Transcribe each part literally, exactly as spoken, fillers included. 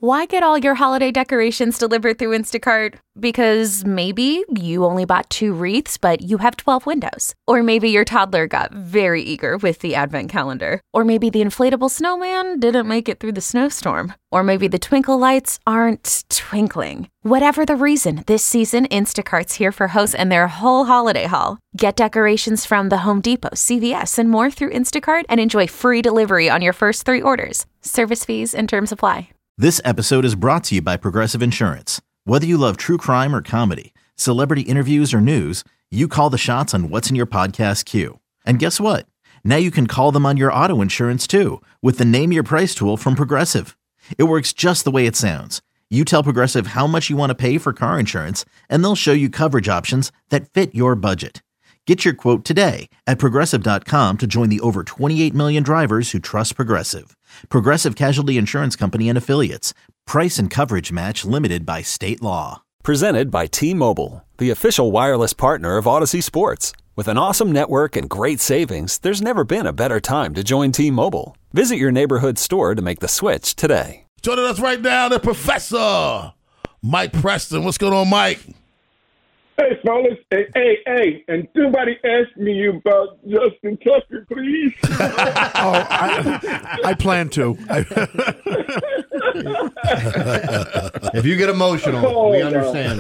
Why get all your holiday decorations delivered through Instacart? Because maybe you only bought two wreaths, but you have twelve windows. Or maybe your toddler got very eager with the advent calendar. Or maybe the inflatable snowman didn't make it through the snowstorm. Or maybe the twinkle lights aren't twinkling. Whatever the reason, this season, Instacart's here for hosts and their whole holiday haul. Get decorations from the Home Depot, C V S, and more through Instacart and enjoy free delivery on your first three orders. Service fees and terms apply. This episode is brought to you by Progressive Insurance. Whether you love true crime or comedy, celebrity interviews or news, you call the shots on what's in your podcast queue. And guess what? Now you can call them on your auto insurance too with the Name Your Price tool from Progressive. It works just the way it sounds. You tell Progressive how much you want to pay for car insurance, and they'll show you coverage options that fit your budget. Get your quote today at Progressive dot com to join the over twenty-eight million drivers who trust Progressive. Progressive Casualty Insurance Company and Affiliates. Price and coverage match limited by state law. Presented by T-Mobile, the official wireless partner of Odyssey Sports. With an awesome network and great savings, there's never been a better time to join T-Mobile. Visit your neighborhood store to make the switch today. Joining us right now, the Professor Mike Preston. What's going on, Mike? Hey, fellas. Hey, hey, hey. And somebody asked me about Justin Tucker, please. oh, I, I plan to. If you get emotional, oh, we understand.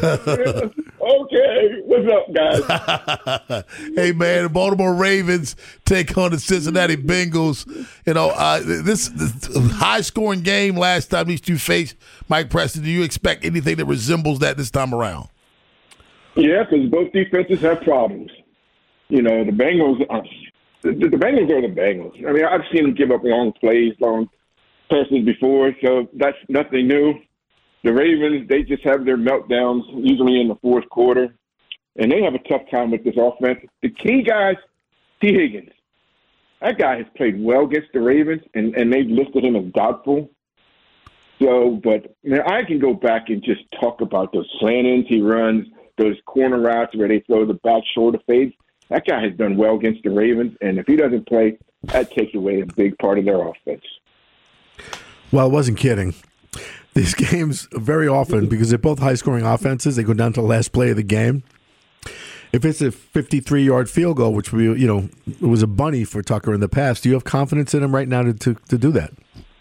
Okay. What's up, guys? Hey, man, the Baltimore Ravens take on the Cincinnati Bengals. You know, uh, this, this high-scoring game last time these two faced, Mike Preston, do you expect anything that resembles that this time around? Yeah, because both defenses have problems. You know, the Bengals are, the, the Bengals are the Bengals. I mean, I've seen them give up long plays, long passes before, so that's nothing new. The Ravens, they just have their meltdowns, usually in the fourth quarter, and they have a tough time with this offense. The key guys, T. Higgins. That guy has played well against the Ravens, and, and they've listed him as doubtful. So, but man, I can go back and just talk about those slant-ins he runs, those corner routes where they throw the back shoulder fades. That guy has done well against the Ravens, and if he doesn't play, that takes away a big part of their offense. Well, I wasn't kidding. These games, very often, because they're both high-scoring offenses, they go down to the last play of the game. If it's a fifty-three-yard field goal, which we, you know, it was a bunny for Tucker in the past, do you have confidence in him right now to, to, to do that?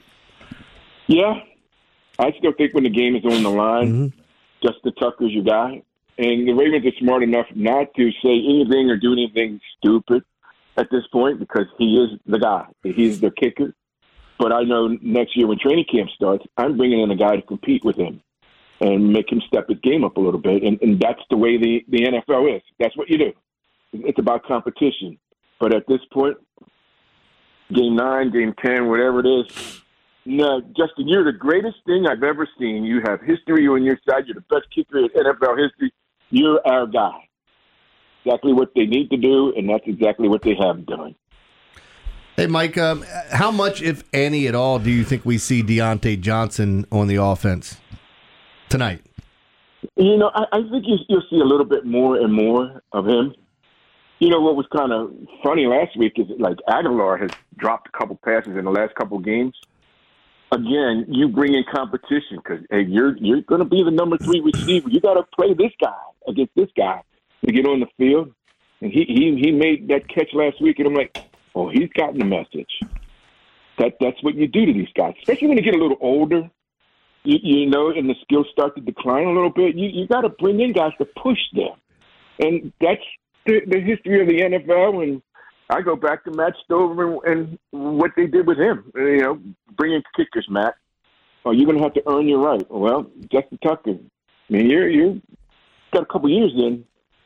Yeah. I still think when the game is on the line, mm-hmm. Justin Tucker's your guy. And the Ravens are smart enough not to say anything or do anything stupid at this point because he is the guy. He's the kicker. But I know next year when training camp starts, I'm bringing in a guy to compete with him and make him step his game up a little bit. And, and that's the way the, the N F L is. That's what you do. It's about competition. But at this point, game nine, game ten, whatever it is, no, Justin, you're the greatest thing I've ever seen. You have history on your side. You're the best kicker in N F L history. You're our guy. Exactly what they need to do, and that's exactly what they have done. Hey, Mike, um, how much, if any at all, do you think we see Deontay Johnson on the offense tonight? You know, I, I think you, you'll see a little bit more and more of him. You know, what was kind of funny last week is like Aguilar has dropped a couple passes in the last couple games. Again, you bring in competition because hey, you're you're going to be the number three receiver. You got to play this guy against this guy to get on the field. And he, he he made that catch last week, and I'm like, oh, he's gotten the message. That that's what you do to these guys, especially when they get a little older. You, you know, and the skills start to decline a little bit. You you got to bring in guys to push them, and that's the, the history of the N F L. And I go back to Matt Stover and, and what they did with him. You know, bringing kickers, Matt. Oh, you're going to have to earn your right. Well, Justin Tucker, I mean, you're you're got a couple years in.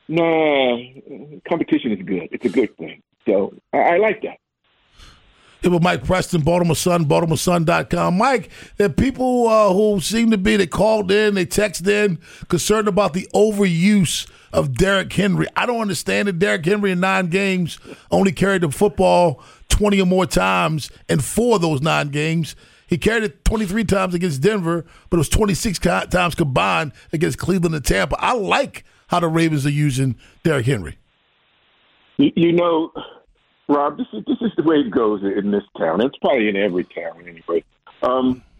Nah, competition is good. It's a good thing. So I, I like that. It was Mike Preston, Baltimore Sun, Baltimore Sun dot com. Mike, there are people uh, who seem to be, they called in, they texted in, concerned about the overuse of Derrick Henry. I don't understand it. Derrick Henry in nine games only carried the football twenty or more times in four of those nine games. He carried it twenty-three times against Denver, but it was twenty-six times combined against Cleveland and Tampa. I like how the Ravens are using Derrick Henry. You, you know, Rob, this is this is the way it goes in this town. It's probably in every town anyway. Um,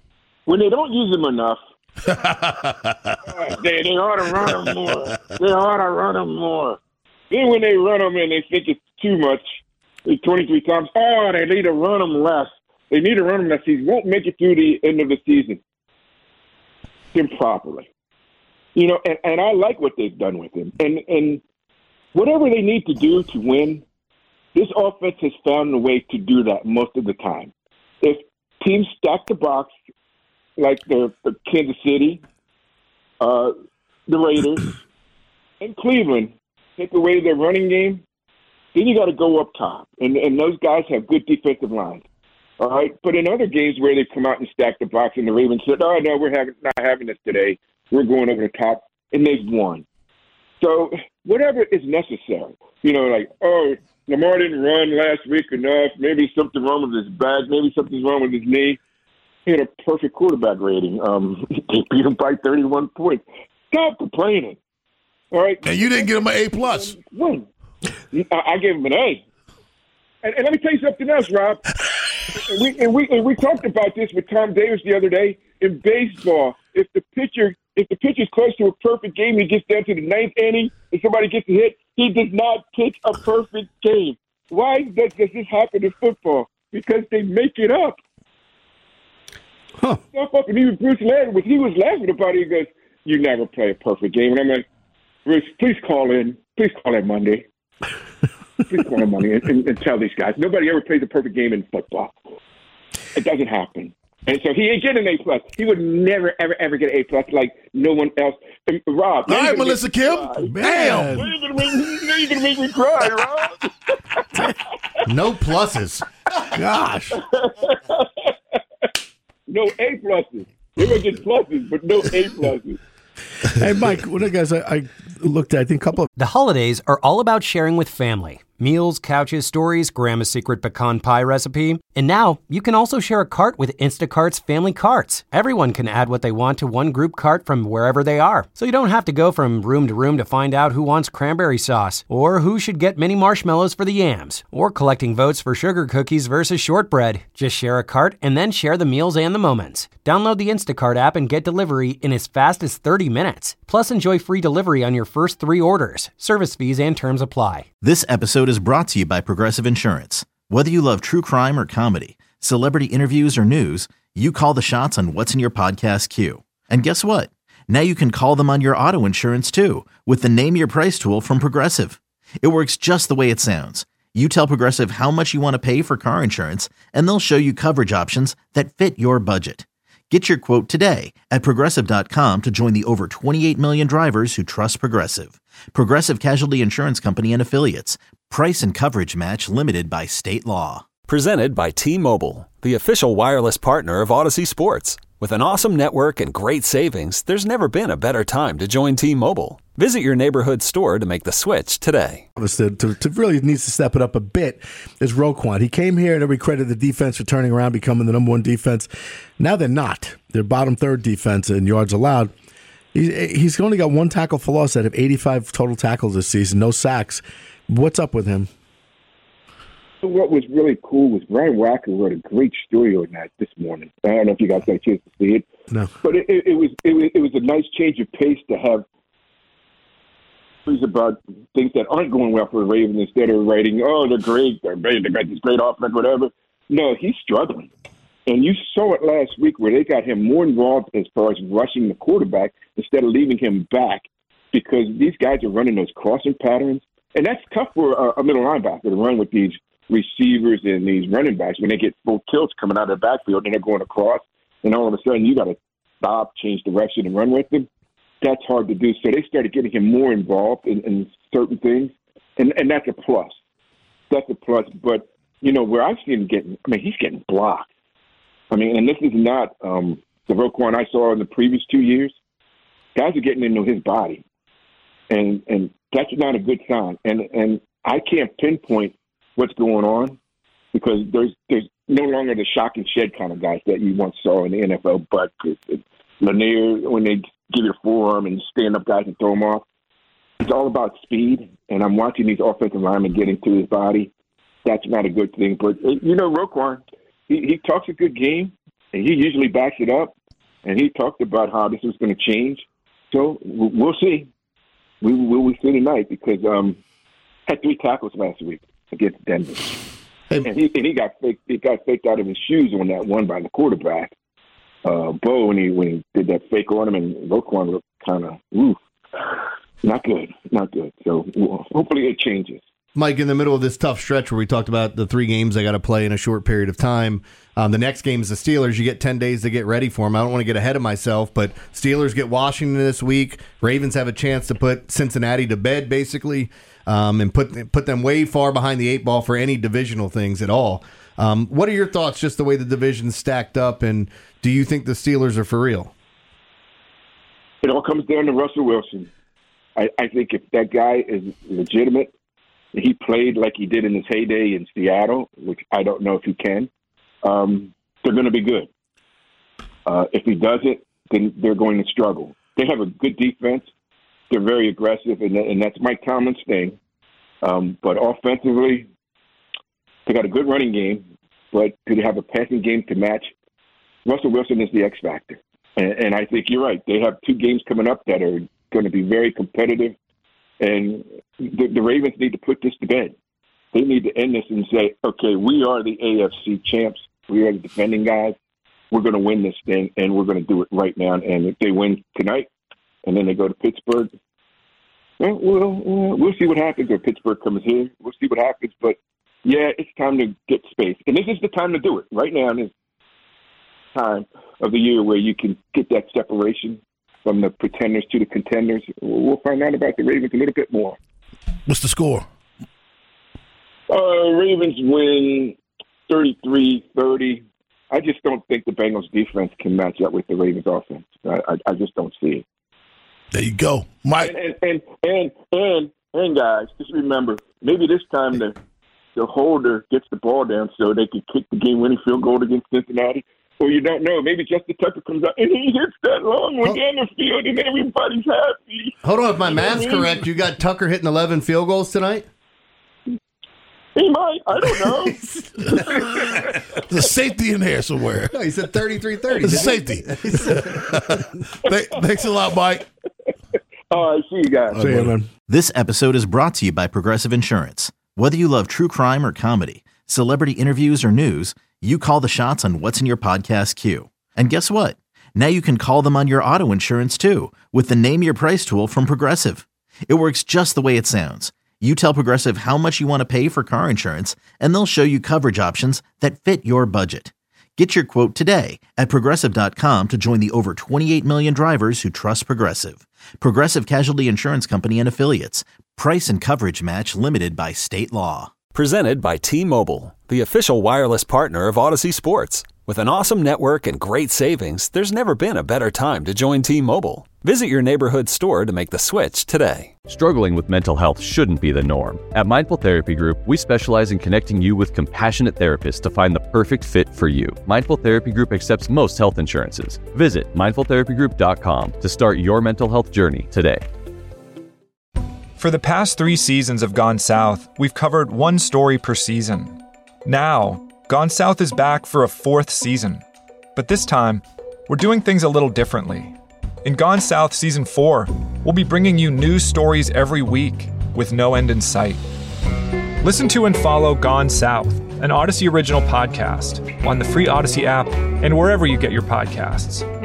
when they don't use him enough, uh, they, they ought to run him more. They ought to run him more. Then when they run him and they think it's too much, like twenty-three times, oh, they need to run him less. They need to run him less. He won't make it through the end of the season improperly. You know, and, and I like what they've done with him. And, and whatever they need to do to win, this offense has found a way to do that most of the time. If teams stack the box like the, the Kansas City, uh, the Raiders, and Cleveland take away their running game, then you got to go up top. And, and those guys have good defensive lines. All right? But in other games where they come out and stack the box and the Ravens said, oh, no, we're having, not having this today. We're going over the top, and they've won. So whatever is necessary, you know, like, oh, Lamar didn't run last week enough. Maybe something wrong with his back. Maybe something's wrong with his knee. He had a perfect quarterback rating. Um, they beat him by thirty-one points. Stop complaining. All right. And you didn't give him an A plus. Win. I, I gave him an A. And, and let me tell you something else, Rob. and, we, and, we, and we talked about this with Tom Davis the other day. In baseball, if the pitcher if the pitcher's close to a perfect game, he gets down to the ninth inning and somebody gets a hit, he does not pitch a perfect game. Why does, does this happen in football? Because they make it up. Huh. Stuff up, and even Bruce Larry, when he was laughing about it, he goes, "You never play a perfect game." And I'm like, Bruce, please call in. Please call in Monday. Please call in Monday and, and, and tell these guys. Nobody ever plays a perfect game in football. It doesn't happen. And so he ain't getting an A plus. He would never, ever, ever get an A plus like no one else. And Rob, all right, Melissa Kim. Bam. You're gonna make me, you're gonna make me cry, Rob. No pluses. Gosh. No A pluses. They might get pluses, but no A pluses. Hey, Mike, one of the guys I, I looked at, I think a couple of... The holidays are all about sharing with family. Meals, couches, stories, Grandma's secret pecan pie recipe. And now you can also share a cart with Instacart's Family Carts. Everyone can add what they want to one group cart from wherever they are. So you don't have to go from room to room to find out who wants cranberry sauce, or who should get mini marshmallows for the yams, or collecting votes for sugar cookies versus shortbread. Just share a cart and then share the meals and the moments. Download the Instacart app and get delivery in as fast as thirty minutes. Plus, enjoy free delivery on your first three orders. Service fees and terms apply. This episode is brought to you by Progressive Insurance. Whether you love true crime or comedy, celebrity interviews or news, you call the shots on what's in your podcast queue. And guess what? Now you can call them on your auto insurance too with the Name Your Price tool from Progressive. It works just the way it sounds. You tell Progressive how much you want to pay for car insurance, and they'll show you coverage options that fit your budget. Get your quote today at Progressive dot com to join the over twenty-eight million drivers who trust Progressive. Progressive Casualty Insurance Company and Affiliates. Price and coverage match limited by state law. Presented by T-Mobile, the official wireless partner of Odyssey Sports. With an awesome network and great savings, there's never been a better time to join T-Mobile. Visit your neighborhood store to make the switch today. To, to, to really needs to step it up a bit is Roquan. He came here and every credit the defense for turning around, becoming the number one defense. Now they're not. They're bottom third defense in yards allowed. He's, he's only got one tackle for loss out of eighty-five total tackles this season, no sacks. What's up with him? What was really cool was Brian Wacker wrote a great story on that this morning. I don't know if you guys got a chance to see it. No. But it, it, it was it was it was a nice change of pace to have stories about things that aren't going well for the Ravens instead of writing, oh, they're great, they're great, they got this great offense, whatever. No, he's struggling. And you saw it last week where they got him more involved as far as rushing the quarterback instead of leaving him back because these guys are running those crossing patterns. And that's tough for a, a middle linebacker to run with these receivers and these running backs when they get both tilts coming out of the backfield and they're going across. And all of a sudden you got to stop, change direction, and run with them. That's hard to do. So they started getting him more involved in, in certain things. And, and that's a plus. That's a plus. But, you know, where I've seen him getting, I mean, he's getting blocked. I mean, and this is not um, the Roquan I saw in the previous two years. Guys are getting into his body. And and that's not a good sign. And and I can't pinpoint what's going on because there's there's no longer the shock and shed kind of guys that you once saw in the N F L. But Lanier, when they give you a forearm and stand up guys and throw them off, it's all about speed. And I'm watching these offensive linemen get into his body. That's not a good thing. But, you know, Roquan, he, he talks a good game, and he usually backs it up. and he talked about how this was going to change. So we'll see. We will we see tonight because um, had three tackles last week against Denver, and he and he got faked. He got faked out of his shoes on that one by the quarterback, uh, Bo, when he when he did that fake on him, and Roquan looked kind of ooh, not good, not good. So hopefully it changes. Mike, in the middle of this tough stretch where we talked about the three games they got to play in a short period of time, um, the next game is the Steelers. You get ten days to get ready for them. I don't want to get ahead of myself, but Steelers get Washington this week. Ravens have a chance to put Cincinnati to bed, basically, um, and put put them way far behind the eight ball for any divisional things at all. Um, what are your thoughts, just the way the division's stacked up, and do you think the Steelers are for real? It all comes down to Russell Wilson. I, I think if that guy is legitimate, he played like he did in his heyday in Seattle, which I don't know if he can, um, they're going to be good. Uh, if he doesn't, then they're going to struggle. They have a good defense. They're very aggressive, and, and that's Mike Tomlin's thing. Um, but offensively, they got a good running game, but do they have a passing game to match? Russell Wilson is the X factor. And, and I think you're right. They have two games coming up that are going to be very competitive. And the, the Ravens need to put this to bed. They need to end this and say, okay, we are the A F C champs. We are the defending guys. We're going to win this thing, and we're going to do it right now. And if they win tonight and then they go to Pittsburgh, well, we'll, we'll see what happens. Or Pittsburgh comes here. We'll see what happens. But, yeah, it's time to get space. And this is the time to do it. Right now is time of the year where you can get that separation from the pretenders to the contenders. We'll find out about the Ravens a little bit more. What's the score? Uh, Ravens win thirty-three thirty. I just don't think the Bengals defense can match up with the Ravens offense. I, I, I just don't see it. There you go, Mike. And and and and, and guys, just remember, maybe this time the the holder gets the ball down so they can kick the game-winning field goal against Cincinnati. Or you don't know. Maybe Justin Tucker comes out and he hits that long one down the field and everybody's happy. Hold on, if my math's correct, you got Tucker hitting eleven field goals tonight? He might. I don't know. There's a safety in there somewhere. No, he said thirty-three thirty. There's a safety. Thanks a lot, Mike. All right, see you guys. See you, man. This episode is brought to you by Progressive Insurance. Whether you love true crime or comedy, celebrity interviews or news, you call the shots on what's in your podcast queue. And guess what? Now you can call them on your auto insurance too with the Name Your Price tool from Progressive. It works just the way it sounds. You tell Progressive how much you want to pay for car insurance, and they'll show you coverage options that fit your budget. Get your quote today at Progressive dot com to join the over twenty-eight million drivers who trust Progressive. Progressive Casualty Insurance Company and Affiliates. Price and coverage match limited by state law. Presented by T-Mobile, the official wireless partner of Odyssey Sports. With an awesome network and great savings, there's never been a better time to join T-Mobile. Visit your neighborhood store to make the switch today. Struggling with mental health shouldn't be the norm. At Mindful Therapy Group, we specialize in connecting you with compassionate therapists to find the perfect fit for you. Mindful Therapy Group accepts most health insurances. Visit mindful therapy group dot com to start your mental health journey today. For the past three seasons of Gone South, we've covered one story per season. Now, Gone South is back for a fourth season. But this time, we're doing things a little differently. In Gone South Season four, we'll be bringing you new stories every week with no end in sight. Listen to and follow Gone South, an Odyssey original podcast, on the free Odyssey app and wherever you get your podcasts.